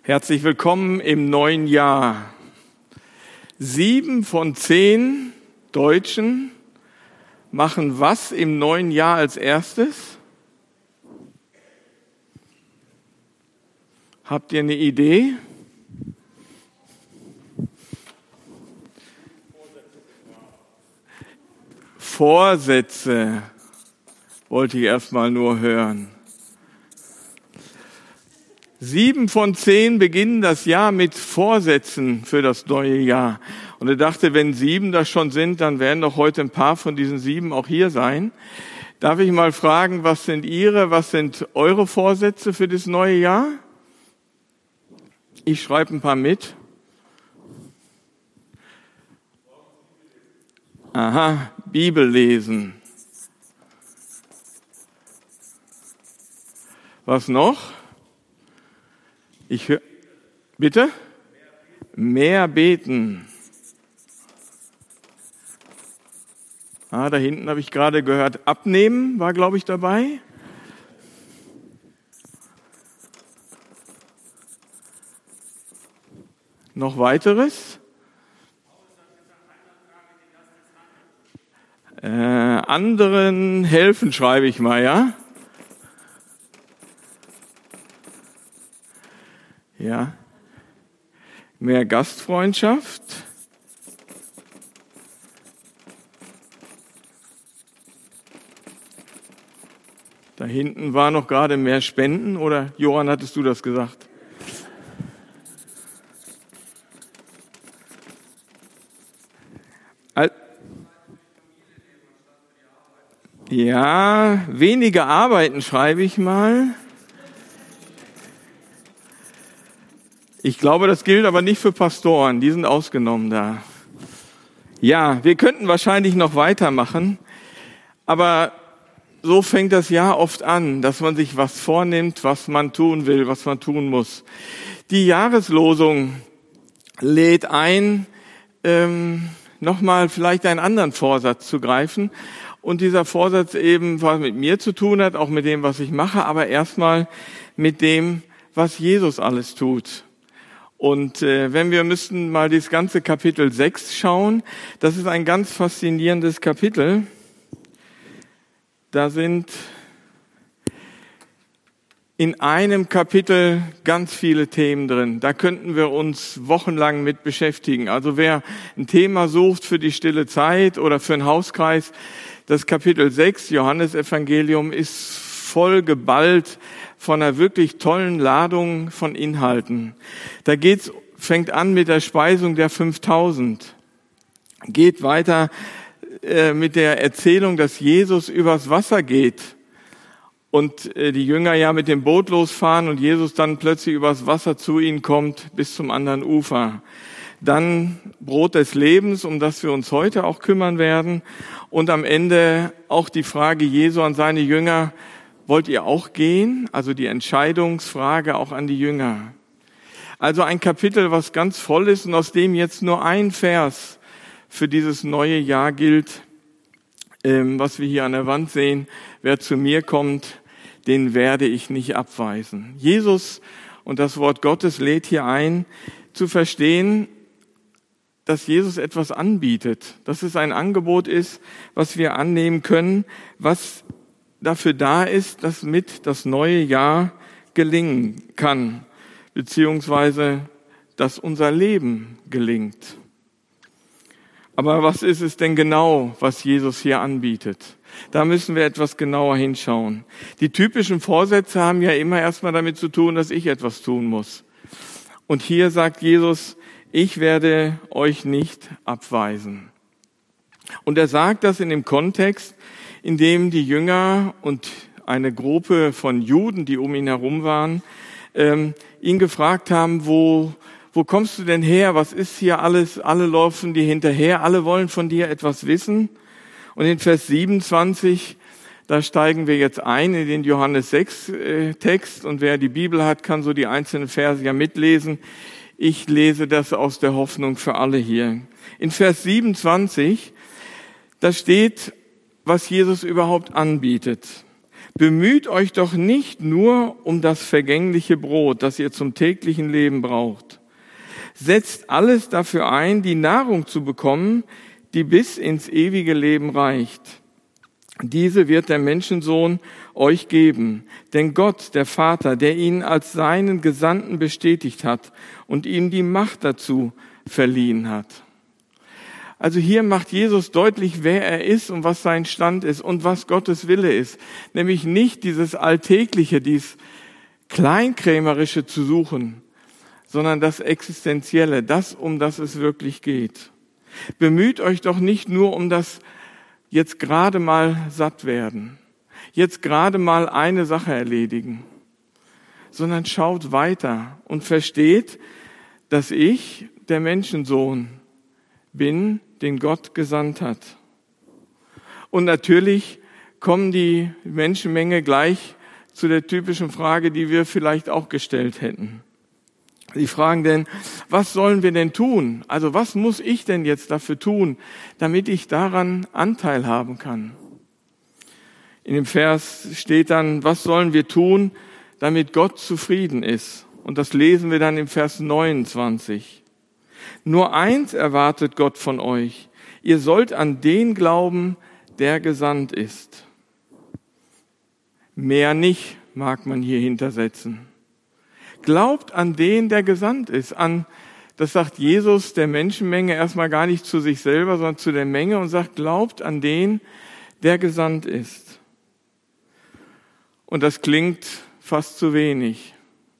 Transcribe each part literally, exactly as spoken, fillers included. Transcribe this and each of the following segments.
Herzlich willkommen im neuen Jahr. Sieben von zehn Deutschen machen was im neuen Jahr als erstes? Habt ihr eine Idee? Vorsätze wollte ich erstmal nur hören. Sieben von zehn beginnen das Jahr mit Vorsätzen für das neue Jahr. Und er dachte, wenn sieben das schon sind, dann werden doch heute ein paar von diesen sieben auch hier sein. Darf ich mal fragen, was sind Ihre, was sind eure Vorsätze für das neue Jahr? Ich schreibe ein paar mit. Aha, Bibel lesen. Was noch? Ich höre, bitte? Mehr beten. Ah, da hinten habe ich gerade gehört, abnehmen war, glaube ich, dabei. Noch weiteres? Äh, anderen helfen, schreibe ich mal, ja? Ja, mehr Gastfreundschaft. Da hinten war noch gerade mehr Spenden, oder Johann, hattest du das gesagt? Al- ja, weniger arbeiten, schreibe ich mal. Ich glaube, das gilt aber nicht für Pastoren, die sind ausgenommen da. Ja, wir könnten wahrscheinlich noch weitermachen, aber so fängt das Jahr oft an, dass man sich was vornimmt, was man tun will, was man tun muss. Die Jahreslosung lädt ein, ähm, nochmal vielleicht einen anderen Vorsatz zu greifen. Und dieser Vorsatz eben, was mit mir zu tun hat, auch mit dem, was ich mache, aber erstmal mit dem, was Jesus alles tut. Und äh, wenn wir müssten mal das ganze Kapitel sechs schauen, das ist ein ganz faszinierendes Kapitel. Da sind in einem Kapitel ganz viele Themen drin. Da könnten wir uns wochenlang mit beschäftigen. Also wer ein Thema sucht für die stille Zeit oder für einen Hauskreis, das Kapitel sechs, Johannesevangelium, ist voll geballt von einer wirklich tollen Ladung von Inhalten. Da geht's, fängt an mit der Speisung der fünftausend, geht weiter äh, mit der Erzählung, dass Jesus übers Wasser geht und äh, die Jünger ja mit dem Boot losfahren und Jesus dann plötzlich übers Wasser zu ihnen kommt bis zum anderen Ufer. Dann Brot des Lebens, um das wir uns heute auch kümmern werden, und am Ende auch die Frage Jesu an seine Jünger: Wollt ihr auch gehen? Also die Entscheidungsfrage auch an die Jünger. Also ein Kapitel, was ganz voll ist und aus dem jetzt nur ein Vers für dieses neue Jahr gilt, ähm, was wir hier an der Wand sehen. Wer zu mir kommt, den werde ich nicht abweisen. Jesus und das Wort Gottes lädt hier ein, zu verstehen, dass Jesus etwas anbietet, dass es ein Angebot ist, was wir annehmen können, was dafür da ist, dass mit das neue Jahr gelingen kann, beziehungsweise dass unser Leben gelingt. Aber was ist es denn genau, was Jesus hier anbietet? Da müssen wir etwas genauer hinschauen. Die typischen Vorsätze haben ja immer erstmal damit zu tun, dass ich etwas tun muss. Und hier sagt Jesus: Ich werde euch nicht abweisen. Und er sagt das in dem Kontext, in dem die Jünger und eine Gruppe von Juden, die um ihn herum waren, ähm, ihn gefragt haben, wo, wo kommst du denn her? Was ist hier alles? Alle laufen dir hinterher, alle wollen von dir etwas wissen. Und in Vers siebenundzwanzig, da steigen wir jetzt ein in den Johannes sechs äh, Text. Und wer die Bibel hat, kann so die einzelnen Verse ja mitlesen. Ich lese das aus der Hoffnung für alle hier. In Vers siebenundzwanzig, da steht, was Jesus überhaupt anbietet. Bemüht euch doch nicht nur um das vergängliche Brot, das ihr zum täglichen Leben braucht. Setzt alles dafür ein, die Nahrung zu bekommen, die bis ins ewige Leben reicht. Diese wird der Menschensohn euch geben. Denn Gott, der Vater, der ihn als seinen Gesandten bestätigt hat und ihm die Macht dazu verliehen hat. Also hier macht Jesus deutlich, wer er ist und was sein Stand ist und was Gottes Wille ist. Nämlich nicht dieses Alltägliche, dieses Kleinkrämerische zu suchen, sondern das Existenzielle, das, um das es wirklich geht. Bemüht euch doch nicht nur um das jetzt gerade mal satt werden, jetzt gerade mal eine Sache erledigen, sondern schaut weiter und versteht, dass ich der Menschensohn bin, den Gott gesandt hat. Und natürlich kommen die Menschenmenge gleich zu der typischen Frage, die wir vielleicht auch gestellt hätten. Sie fragen denn, was sollen wir denn tun? Also was muss ich denn jetzt dafür tun, damit ich daran Anteil haben kann? In dem Vers steht dann, was sollen wir tun, damit Gott zufrieden ist? Und das lesen wir dann im Vers neunundzwanzig. Nur eins erwartet Gott von euch. Ihr sollt an den glauben, der gesandt ist. Mehr nicht, mag man hier hintersetzen. Glaubt an den, der gesandt ist. An, das sagt Jesus der Menschenmenge erstmal gar nicht zu sich selber, sondern zu der Menge und sagt, glaubt an den, der gesandt ist. Und das klingt fast zu wenig.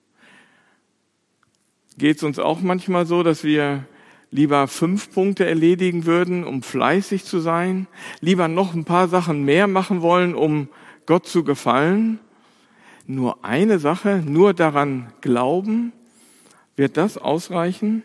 Geht es uns auch manchmal so, dass wir lieber fünf Punkte erledigen würden, um fleißig zu sein, lieber noch ein paar Sachen mehr machen wollen, um Gott zu gefallen? Nur eine Sache, nur daran glauben, wird das ausreichen?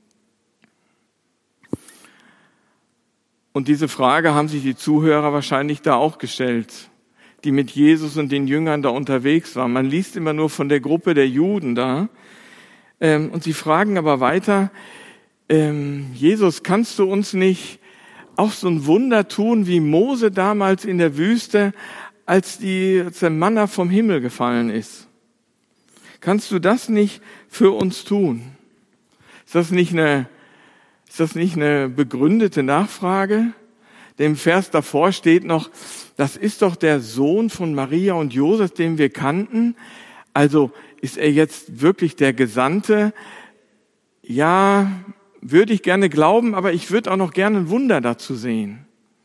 Und diese Frage haben sich die Zuhörer wahrscheinlich da auch gestellt, die mit Jesus und den Jüngern da unterwegs waren. Man liest immer nur von der Gruppe der Juden da. Und sie fragen aber weiter, Jesus, kannst du uns nicht auch so ein Wunder tun, wie Mose damals in der Wüste, als, die, als der Manna vom Himmel gefallen ist? Kannst du das nicht für uns tun? Ist das nicht eine, ist das nicht eine begründete Nachfrage? Denn im Vers davor steht noch, das ist doch der Sohn von Maria und Josef, den wir kannten. Also ist er jetzt wirklich der Gesandte? Ja, würde ich gerne glauben, aber ich würde auch noch gerne ein Wunder dazu sehen.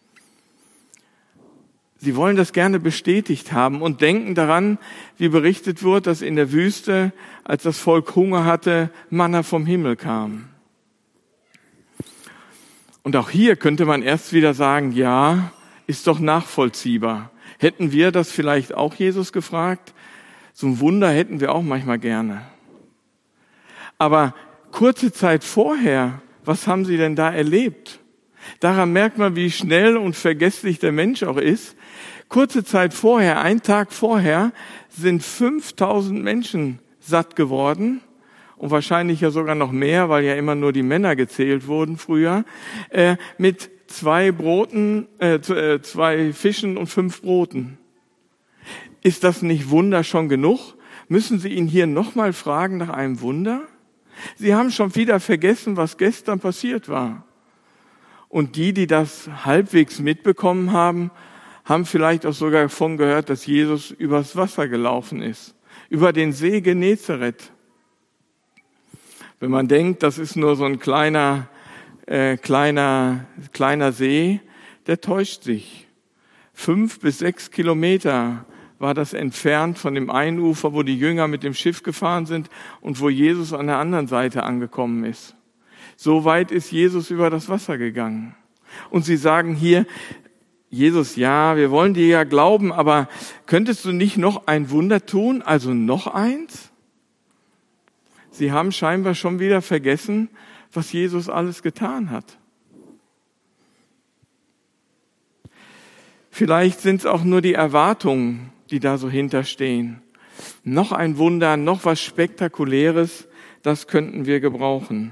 Sie wollen das gerne bestätigt haben und denken daran, wie berichtet wird, dass in der Wüste, als das Volk Hunger hatte, Manna vom Himmel kam. Und auch hier könnte man erst wieder sagen, ja, ist doch nachvollziehbar. Hätten wir das vielleicht auch Jesus gefragt? So ein Wunder hätten wir auch manchmal gerne. Aber kurze Zeit vorher, was haben sie denn da erlebt? Daran merkt man, wie schnell und vergesslich der Mensch auch ist. Kurze Zeit vorher, einen Tag vorher, sind fünftausend Menschen satt geworden und wahrscheinlich ja sogar noch mehr, weil ja immer nur die Männer gezählt wurden früher, äh, mit zwei Broten, äh, zwei Fischen und fünf Broten. Ist das nicht Wunder schon genug? Müssen Sie ihn hier nochmal fragen nach einem Wunder? Sie haben schon wieder vergessen, was gestern passiert war. Und die, die das halbwegs mitbekommen haben, haben vielleicht auch sogar davon gehört, dass Jesus übers Wasser gelaufen ist, über den See Genezareth. Wenn man denkt, das ist nur so ein kleiner, äh, kleiner, kleiner See, der täuscht sich. Fünf bis sechs Kilometer war das entfernt von dem einen Ufer, wo die Jünger mit dem Schiff gefahren sind und wo Jesus an der anderen Seite angekommen ist. So weit ist Jesus über das Wasser gegangen. Und sie sagen hier, Jesus, ja, wir wollen dir ja glauben, aber könntest du nicht noch ein Wunder tun, also noch eins? Sie haben scheinbar schon wieder vergessen, was Jesus alles getan hat. Vielleicht sind es auch nur die Erwartungen, die da so hinterstehen. Noch ein Wunder, noch was Spektakuläres, das könnten wir gebrauchen.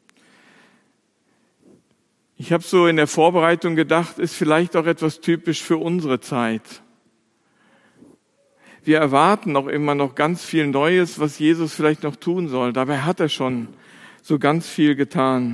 Ich habe so in der Vorbereitung gedacht, ist vielleicht auch etwas typisch für unsere Zeit. Wir erwarten auch immer noch ganz viel Neues, was Jesus vielleicht noch tun soll. Dabei hat er schon so ganz viel getan.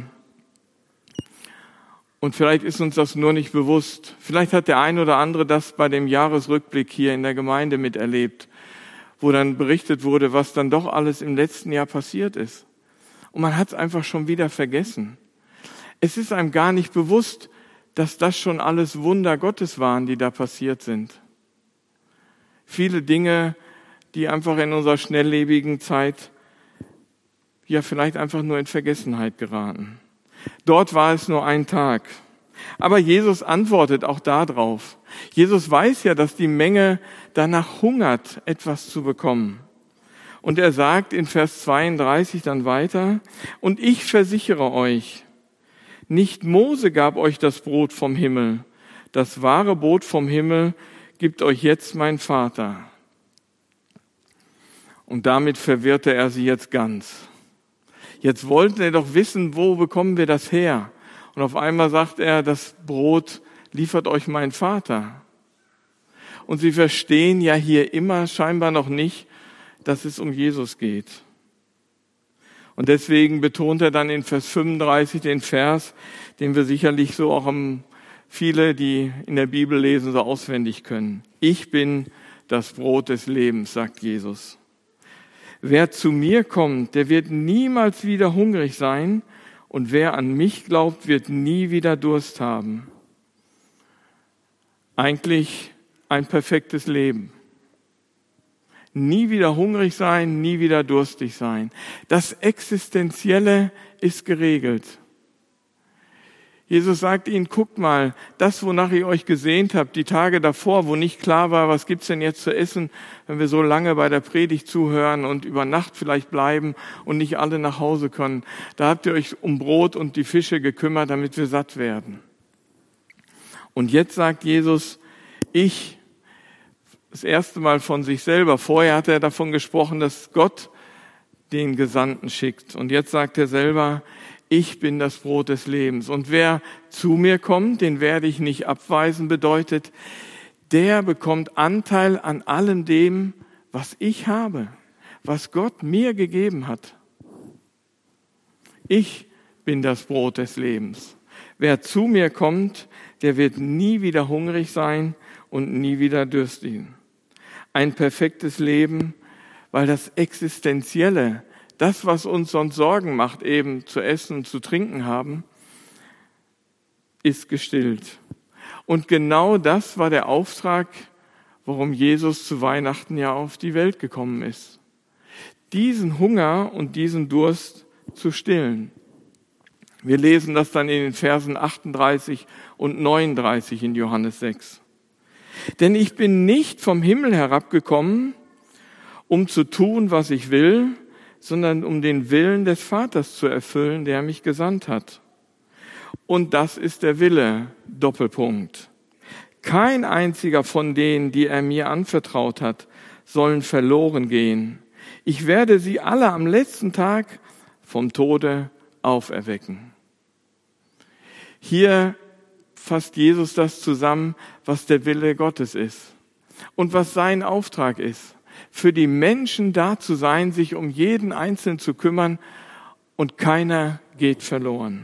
Und vielleicht ist uns das nur nicht bewusst. Vielleicht hat der ein oder andere das bei dem Jahresrückblick hier in der Gemeinde miterlebt, wo dann berichtet wurde, was dann doch alles im letzten Jahr passiert ist. Und man hat es einfach schon wieder vergessen. Es ist einem gar nicht bewusst, dass das schon alles Wunder Gottes waren, die da passiert sind. Viele Dinge, die einfach in unserer schnelllebigen Zeit ja vielleicht einfach nur in Vergessenheit geraten. Dort war es nur ein Tag. Aber Jesus antwortet auch darauf. Jesus weiß ja, dass die Menge danach hungert, etwas zu bekommen. Und er sagt in Vers zweiunddreißig dann weiter, und ich versichere euch, nicht Mose gab euch das Brot vom Himmel, das wahre Brot vom Himmel gibt euch jetzt mein Vater. Und damit verwirrte er sie jetzt ganz. Jetzt wollten wir doch wissen, wo bekommen wir das her? Und auf einmal sagt er, das Brot liefert euch mein Vater. Und sie verstehen ja hier immer scheinbar noch nicht, dass es um Jesus geht. Und deswegen betont er dann in Vers fünfunddreißig den Vers, den wir sicherlich so auch am, viele, die in der Bibel lesen, so auswendig können. Ich bin das Brot des Lebens, sagt Jesus. Wer zu mir kommt, der wird niemals wieder hungrig sein, und wer an mich glaubt, wird nie wieder Durst haben. Eigentlich ein perfektes Leben. Nie wieder hungrig sein, nie wieder durstig sein. Das Existenzielle ist geregelt. Jesus sagt ihnen, guckt mal, das, wonach ihr euch gesehnt habt, die Tage davor, wo nicht klar war, was gibt's denn jetzt zu essen, wenn wir so lange bei der Predigt zuhören und über Nacht vielleicht bleiben und nicht alle nach Hause können. Da habt ihr euch um Brot und die Fische gekümmert, damit wir satt werden. Und jetzt sagt Jesus, ich, das erste Mal von sich selber. Vorher hat er davon gesprochen, dass Gott den Gesandten schickt. Und jetzt sagt er selber, ich bin das Brot des Lebens. Und wer zu mir kommt, den werde ich nicht abweisen, bedeutet, der bekommt Anteil an allem dem, was ich habe, was Gott mir gegeben hat. Ich bin das Brot des Lebens. Wer zu mir kommt, der wird nie wieder hungrig sein und nie wieder dürstigen. Ein perfektes Leben, weil das Existenzielle, das, was uns sonst Sorgen macht, eben zu essen und zu trinken haben, ist gestillt. Und genau das war der Auftrag, warum Jesus zu Weihnachten ja auf die Welt gekommen ist. Diesen Hunger und diesen Durst zu stillen. Wir lesen das dann in den Versen achtunddreißig und neununddreißig in Johannes sechs. Denn ich bin nicht vom Himmel herabgekommen, um zu tun, was ich will, sondern um den Willen des Vaters zu erfüllen, der mich gesandt hat. Und das ist der Wille, Doppelpunkt. Kein einziger von denen, die er mir anvertraut hat, sollen verloren gehen. Ich werde sie alle am letzten Tag vom Tode auferwecken. Hier fasst Jesus das zusammen, was der Wille Gottes ist und was sein Auftrag ist. Für die Menschen da zu sein, sich um jeden Einzelnen zu kümmern und keiner geht verloren.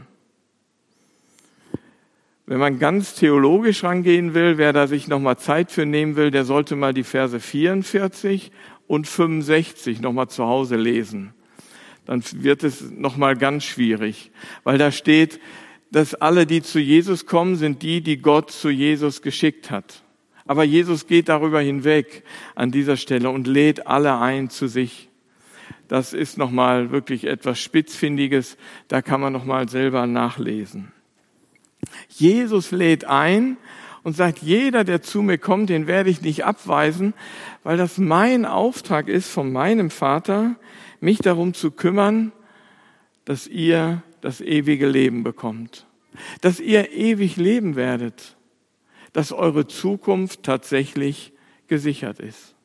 Wenn man ganz theologisch rangehen will, wer da sich nochmal Zeit für nehmen will, der sollte mal die Verse vierundvierzig und fünfundsechzig nochmal zu Hause lesen. Dann wird es nochmal ganz schwierig, weil da steht, dass alle, die zu Jesus kommen, sind die, die Gott zu Jesus geschickt hat. Aber Jesus geht darüber hinweg an dieser Stelle und lädt alle ein zu sich. Das ist nochmal wirklich etwas Spitzfindiges, da kann man nochmal selber nachlesen. Jesus lädt ein und sagt, jeder, der zu mir kommt, den werde ich nicht abweisen, weil das mein Auftrag ist von meinem Vater, mich darum zu kümmern, dass ihr das ewige Leben bekommt, dass ihr ewig leben werdet, dass eure Zukunft tatsächlich gesichert ist.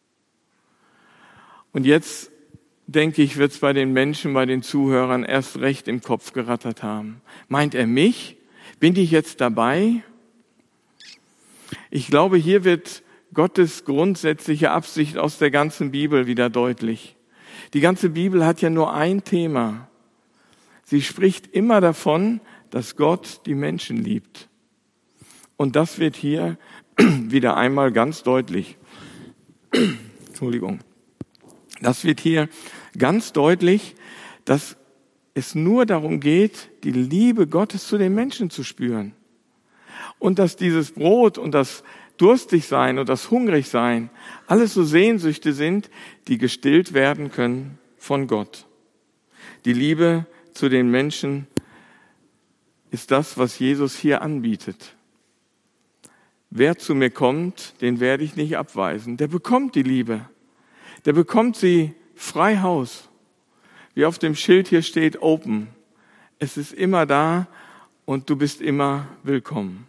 Und jetzt, denke ich, wird es bei den Menschen, bei den Zuhörern erst recht im Kopf gerattert haben. Meint er mich? Bin ich jetzt dabei? Ich glaube, hier wird Gottes grundsätzliche Absicht aus der ganzen Bibel wieder deutlich. Die ganze Bibel hat ja nur ein Thema. Sie spricht immer davon, dass Gott die Menschen liebt. Und das wird hier wieder einmal ganz deutlich. Entschuldigung. Das wird hier ganz deutlich, dass es nur darum geht, die Liebe Gottes zu den Menschen zu spüren. Und dass dieses Brot und das Durstigsein und das Hungrigsein alles so Sehnsüchte sind, die gestillt werden können von Gott. Die Liebe zu den Menschen ist das, was Jesus hier anbietet. Wer zu mir kommt, den werde ich nicht abweisen. Der bekommt die Liebe. Der bekommt sie frei Haus. Wie auf dem Schild hier steht, open. Es ist immer da und du bist immer willkommen.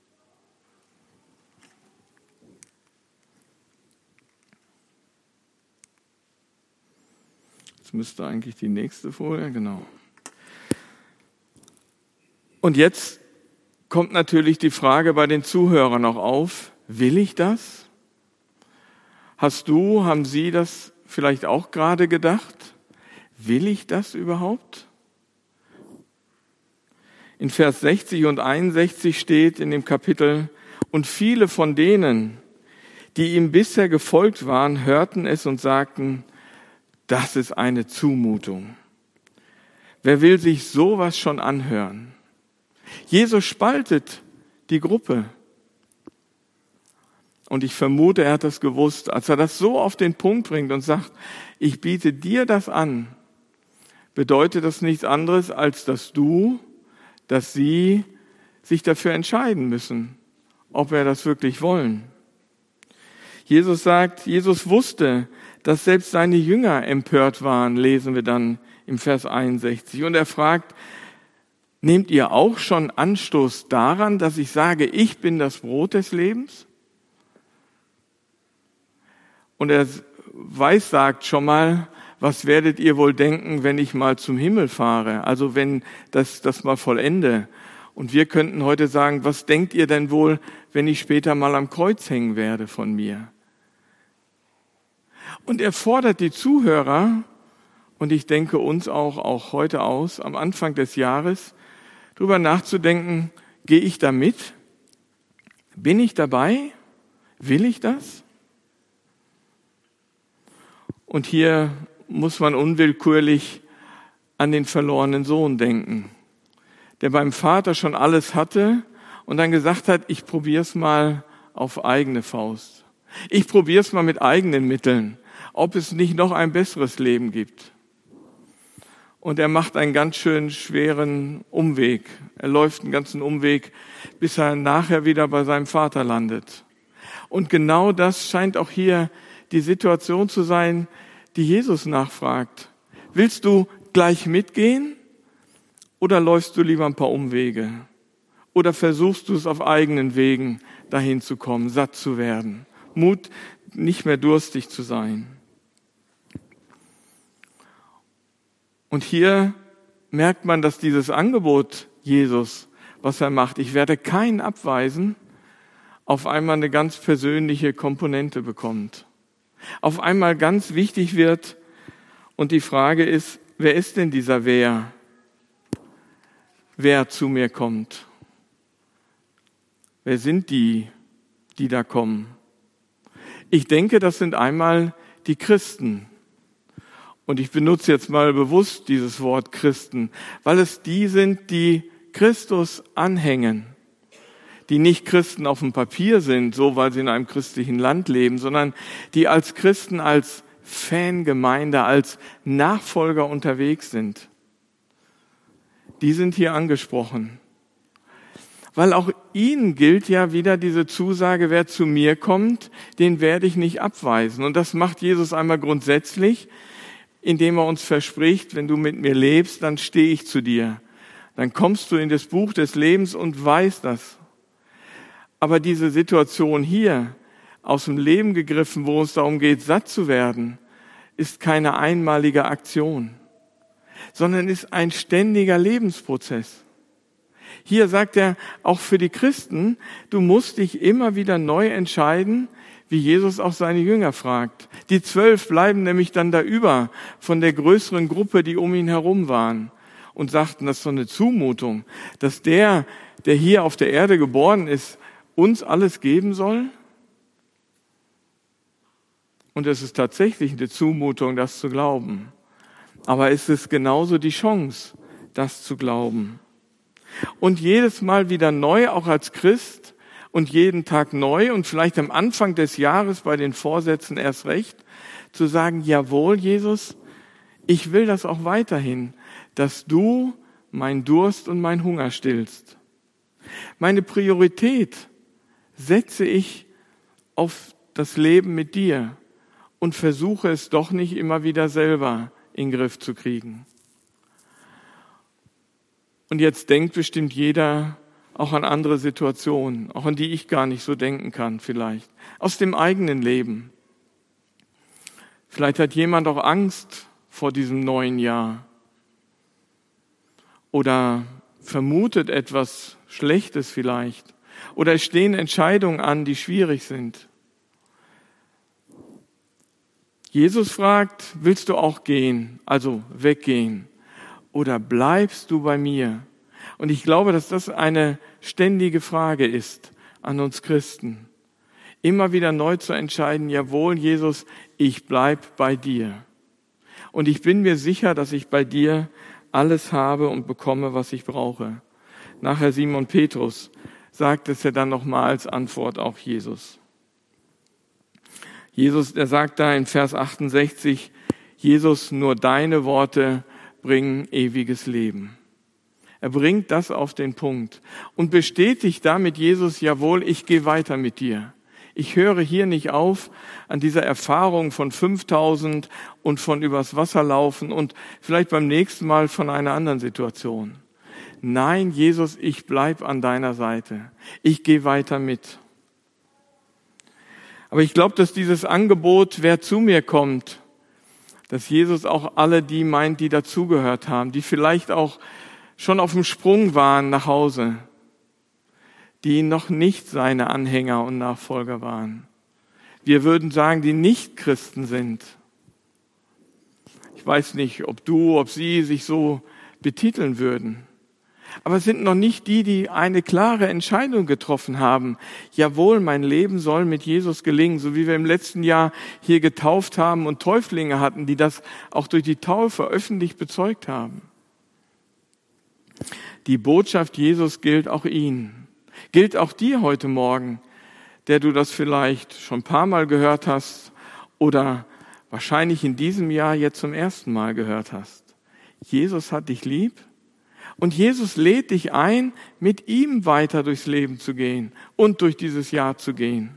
Jetzt müsste eigentlich die nächste Folie, genau. Und jetzt kommt natürlich die Frage bei den Zuhörern noch auf, will ich das? Hast du, haben Sie das vielleicht auch gerade gedacht? Will ich das überhaupt? In Vers sechzig und einundsechzig steht in dem Kapitel, und viele von denen, die ihm bisher gefolgt waren, hörten es und sagten, das ist eine Zumutung. Wer will sich sowas schon anhören? Jesus spaltet die Gruppe. Und ich vermute, er hat das gewusst, als er das so auf den Punkt bringt und sagt, ich biete dir das an, bedeutet das nichts anderes, als dass du, dass sie sich dafür entscheiden müssen, ob wir das wirklich wollen. Jesus sagt, Jesus wusste, dass selbst seine Jünger empört waren, lesen wir dann im Vers einundsechzig. Und er fragt, nehmt ihr auch schon Anstoß daran, dass ich sage, ich bin das Brot des Lebens? Und er weiß, sagt schon mal, was werdet ihr wohl denken, wenn ich mal zum Himmel fahre? Also wenn das, das mal vollende. Und wir könnten heute sagen, was denkt ihr denn wohl, wenn ich später mal am Kreuz hängen werde von mir? Und er fordert die Zuhörer, und ich denke uns auch, auch heute aus, am Anfang des Jahres, darüber nachzudenken, gehe ich da mit? Bin ich dabei? Will ich das? Und hier muss man unwillkürlich an den verlorenen Sohn denken, der beim Vater schon alles hatte und dann gesagt hat, ich probier's mal auf eigene Faust. Ich probier's mal mit eigenen Mitteln, ob es nicht noch ein besseres Leben gibt. Und er macht einen ganz schön schweren Umweg. Er läuft einen ganzen Umweg, bis er nachher wieder bei seinem Vater landet. Und genau das scheint auch hier die Situation zu sein, die Jesus nachfragt. Willst du gleich mitgehen oder läufst du lieber ein paar Umwege? Oder versuchst du es auf eigenen Wegen dahin zu kommen, satt zu werden, Mut, nicht mehr durstig zu sein? Und hier merkt man, dass dieses Angebot Jesus, was er macht, ich werde keinen abweisen, auf einmal eine ganz persönliche Komponente bekommt. Auf einmal ganz wichtig wird und die Frage ist, wer ist denn dieser Wer? Wer zu mir kommt? Wer sind die, die da kommen? Ich denke, das sind einmal die Christen. Und ich benutze jetzt mal bewusst dieses Wort Christen, weil es die sind, die Christus anhängen, die nicht Christen auf dem Papier sind, so weil sie in einem christlichen Land leben, sondern die als Christen, als Fangemeinde, als Nachfolger unterwegs sind. Die sind hier angesprochen. Weil auch ihnen gilt ja wieder diese Zusage, wer zu mir kommt, den werde ich nicht abweisen. Und das macht Jesus einmal grundsätzlich, indem er uns verspricht, wenn du mit mir lebst, dann stehe ich zu dir. Dann kommst du in das Buch des Lebens und weißt das. Aber diese Situation hier, aus dem Leben gegriffen, wo es darum geht, satt zu werden, ist keine einmalige Aktion, sondern ist ein ständiger Lebensprozess. Hier sagt er auch für die Christen, du musst dich immer wieder neu entscheiden, wie Jesus auch seine Jünger fragt. Die zwölf bleiben nämlich dann da über von der größeren Gruppe, die um ihn herum waren und sagten, das ist so eine Zumutung, dass der, der hier auf der Erde geboren ist, uns alles geben soll? Und es ist tatsächlich eine Zumutung, das zu glauben. Aber es ist genauso die Chance, das zu glauben. Und jedes Mal wieder neu, auch als Christ, und jeden Tag neu und vielleicht am Anfang des Jahres bei den Vorsätzen erst recht, zu sagen, jawohl, Jesus, ich will das auch weiterhin, dass du mein Durst und mein Hunger stillst. Meine Priorität setze ich auf das Leben mit dir und versuche es doch nicht immer wieder selber in den Griff zu kriegen. Und jetzt denkt bestimmt jeder auch an andere Situationen, auch an die ich gar nicht so denken kann vielleicht, aus dem eigenen Leben. Vielleicht hat jemand auch Angst vor diesem neuen Jahr oder vermutet etwas Schlechtes vielleicht oder es stehen Entscheidungen an, die schwierig sind. Jesus fragt, willst du auch gehen, also weggehen, oder bleibst du bei mir? Und ich glaube, dass das eine ständige Frage ist an uns Christen. Immer wieder neu zu entscheiden, jawohl, Jesus, ich bleib bei dir. Und ich bin mir sicher, dass ich bei dir alles habe und bekomme, was ich brauche. Nachher Simon Petrus sagt es ja dann nochmal als Antwort auf Jesus. Jesus, der sagt da in Vers achtundsechzig, Jesus, nur deine Worte bringen ewiges Leben. Er bringt das auf den Punkt und bestätigt damit Jesus, jawohl, ich gehe weiter mit dir. Ich höre hier nicht auf an dieser Erfahrung von fünftausend und von übers Wasser laufen und vielleicht beim nächsten Mal von einer anderen Situation. Nein, Jesus, ich bleib an deiner Seite. Ich gehe weiter mit. Aber ich glaube, dass dieses Angebot, wer zu mir kommt, dass Jesus auch alle die meint, die dazugehört haben, die vielleicht auch schon auf dem Sprung waren nach Hause, die noch nicht seine Anhänger und Nachfolger waren. Wir würden sagen, die nicht Christen sind. Ich weiß nicht, ob du, ob sie sich so betiteln würden. Aber es sind noch nicht die, die eine klare Entscheidung getroffen haben. Jawohl, mein Leben soll mit Jesus gelingen, so wie wir im letzten Jahr hier getauft haben und Täuflinge hatten, die das auch durch die Taufe öffentlich bezeugt haben. Die Botschaft Jesus gilt auch ihnen, gilt auch dir heute Morgen, der du das vielleicht schon ein paar Mal gehört hast oder wahrscheinlich in diesem Jahr jetzt zum ersten Mal gehört hast. Jesus hat dich lieb und Jesus lädt dich ein, mit ihm weiter durchs Leben zu gehen und durch dieses Jahr zu gehen.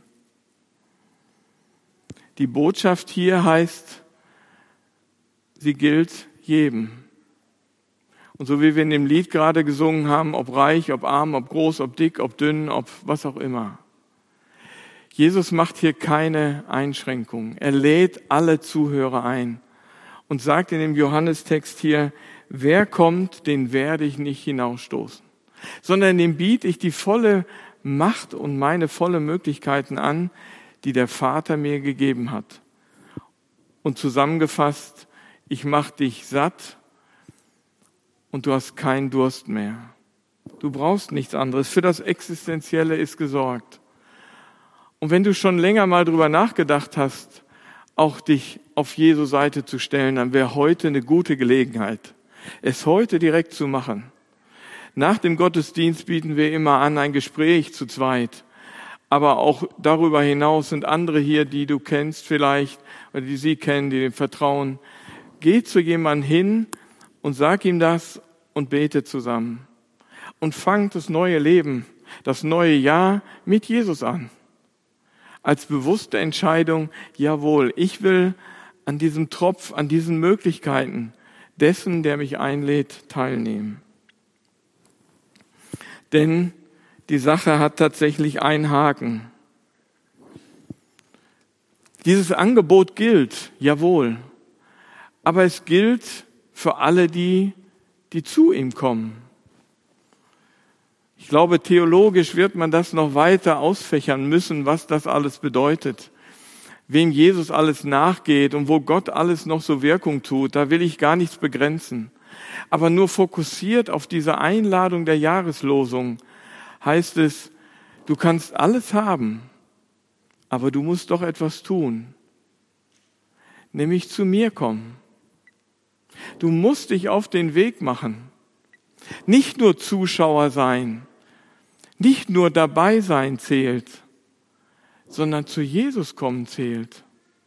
Die Botschaft hier heißt, sie gilt jedem. Und so wie wir in dem Lied gerade gesungen haben, ob reich, ob arm, ob groß, ob dick, ob dünn, ob was auch immer. Jesus macht hier keine Einschränkungen. Er lädt alle Zuhörer ein und sagt in dem Johannestext hier, wer kommt, den werde ich nicht hinausstoßen, sondern dem biete ich die volle Macht und meine volle Möglichkeiten an, die der Vater mir gegeben hat. Und zusammengefasst, ich mache dich satt und du hast keinen Durst mehr. Du brauchst nichts anderes. Für das Existenzielle ist gesorgt. Und wenn du schon länger mal drüber nachgedacht hast, auch dich auf Jesu Seite zu stellen, dann wäre heute eine gute Gelegenheit, es heute direkt zu machen. Nach dem Gottesdienst bieten wir immer an ein Gespräch zu zweit. Aber auch darüber hinaus sind andere hier, die du kennst vielleicht, oder die sie kennen, die dem vertrauen. Geh zu jemandem hin und sag ihm das und bete zusammen. Und fangt das neue Leben, das neue Jahr mit Jesus an. Als bewusste Entscheidung, jawohl, ich will an diesem Tropf, an diesen Möglichkeiten dessen, der mich einlädt, teilnehmen. Denn die Sache hat tatsächlich einen Haken. Dieses Angebot gilt, jawohl, aber es gilt für alle die, die zu ihm kommen. Ich glaube, theologisch wird man das noch weiter ausfächern müssen, was das alles bedeutet. wem Jesus alles nachgeht und wo Gott alles noch so Wirkung tut. Da will ich gar nichts begrenzen. Aber nur fokussiert auf diese Einladung der Jahreslosung heißt es, du kannst alles haben, aber du musst doch etwas tun. Nämlich zu mir kommen. Du musst dich auf den Weg machen. Nicht nur Zuschauer sein, nicht nur dabei sein zählt, sondern zu Jesus kommen zählt.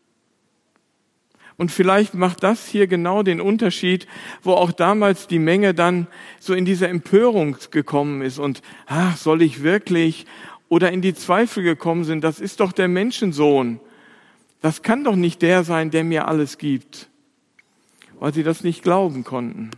Und vielleicht macht das hier genau den Unterschied, wo auch damals die Menge dann so in diese Empörung gekommen ist und, ach, soll ich wirklich? Oder in die Zweifel gekommen sind, das ist doch der Menschensohn. Das kann doch nicht der sein, der mir alles gibt, weil sie das nicht glauben konnten.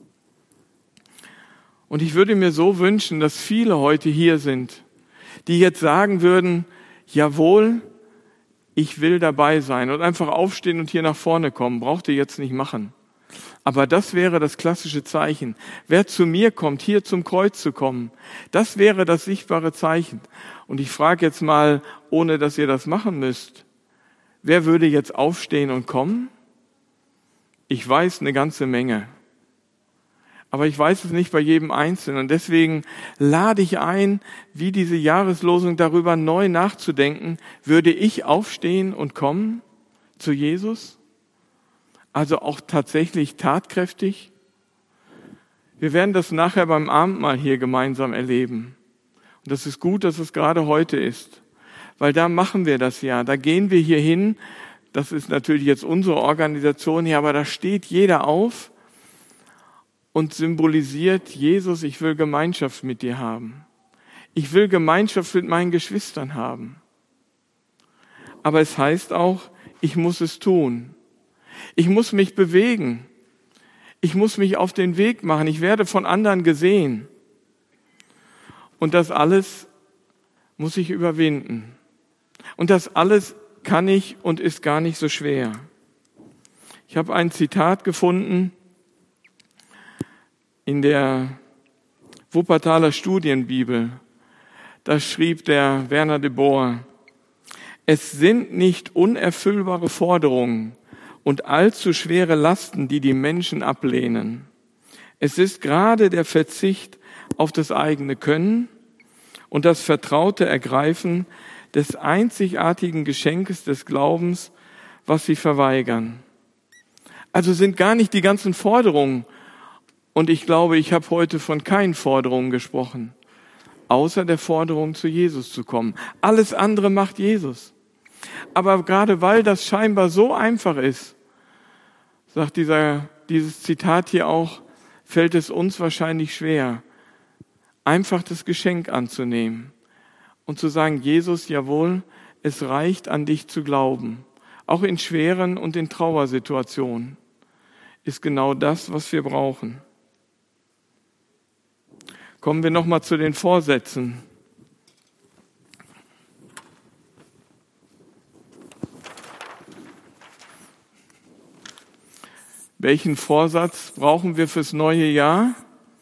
Und ich würde mir so wünschen, dass viele heute hier sind, die jetzt sagen würden, jawohl, ich will dabei sein und einfach aufstehen und hier nach vorne kommen, braucht ihr jetzt nicht machen. Aber das wäre das klassische Zeichen. Wer zu mir kommt, hier zum Kreuz zu kommen, das wäre das sichtbare Zeichen. Und ich frage jetzt mal, ohne dass ihr das machen müsst, wer würde jetzt aufstehen und kommen? Ich weiß eine ganze Menge. Aber ich weiß es nicht bei jedem Einzelnen. Und deswegen lade ich ein, wie diese Jahreslosung darüber neu nachzudenken. Würde ich aufstehen und kommen zu Jesus? Also auch tatsächlich tatkräftig? Wir werden das nachher beim Abendmahl hier gemeinsam erleben. Und das ist gut, dass es gerade heute ist. Weil da machen wir das ja. Da gehen wir hier hin. Das ist natürlich jetzt unsere Organisation hier, aber da steht jeder auf und symbolisiert, Jesus, ich will Gemeinschaft mit dir haben. Ich will Gemeinschaft mit meinen Geschwistern haben. Aber es heißt auch, ich muss es tun. Ich muss mich bewegen. Ich muss mich auf den Weg machen. Ich werde von anderen gesehen. Und das alles muss ich überwinden. Und das alles kann ich und ist gar nicht so schwer. Ich habe ein Zitat gefunden in der Wuppertaler Studienbibel. Da schrieb der Werner de Boer, es sind nicht unerfüllbare Forderungen und allzu schwere Lasten, die die Menschen ablehnen. Es ist gerade der Verzicht auf das eigene Können und das vertraute Ergreifen des einzigartigen Geschenkes des Glaubens, was sie verweigern. Also sind gar nicht die ganzen Forderungen, und ich glaube, ich habe heute von keinen Forderungen gesprochen, außer der Forderung, zu Jesus zu kommen. Alles andere macht Jesus. Aber gerade weil das scheinbar so einfach ist, sagt dieser, dieses Zitat hier auch, fällt es uns wahrscheinlich schwer, einfach das Geschenk anzunehmen und zu sagen, Jesus, jawohl, es reicht, an dich zu glauben. Auch in schweren und in Trauersituationen ist genau das, was wir brauchen. Kommen wir nochmal zu den Vorsätzen. Welchen Vorsatz brauchen wir fürs neue Jahr?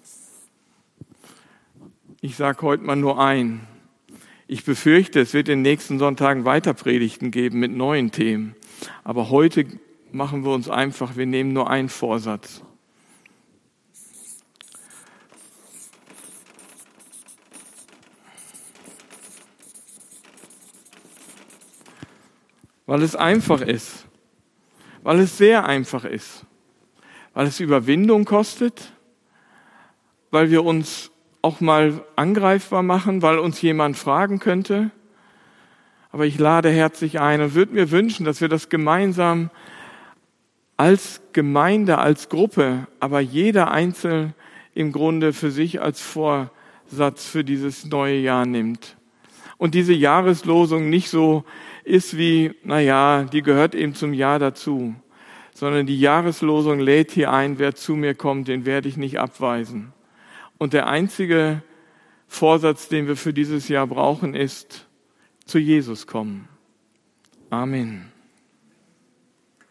Ich sage heute mal nur einen. Ich befürchte, es wird in den nächsten Sonntagen weiter Predigten geben mit neuen Themen. Aber heute machen wir uns einfach, wir nehmen nur einen Vorsatz. Weil es einfach ist. Weil es sehr einfach ist. Weil es Überwindung kostet. Weil wir uns auch mal angreifbar machen, weil uns jemand fragen könnte. Aber ich lade herzlich ein und würde mir wünschen, dass wir das gemeinsam als Gemeinde, als Gruppe, aber jeder einzeln im Grunde für sich als Vorsatz für dieses neue Jahr nimmt. Und diese Jahreslosung nicht so ist wie, naja, die gehört eben zum Jahr dazu, sondern die Jahreslosung lädt hier ein, wer zu mir kommt, den werde ich nicht abweisen. Und der einzige Vorsatz, den wir für dieses Jahr brauchen, ist, zu Jesus kommen. Amen.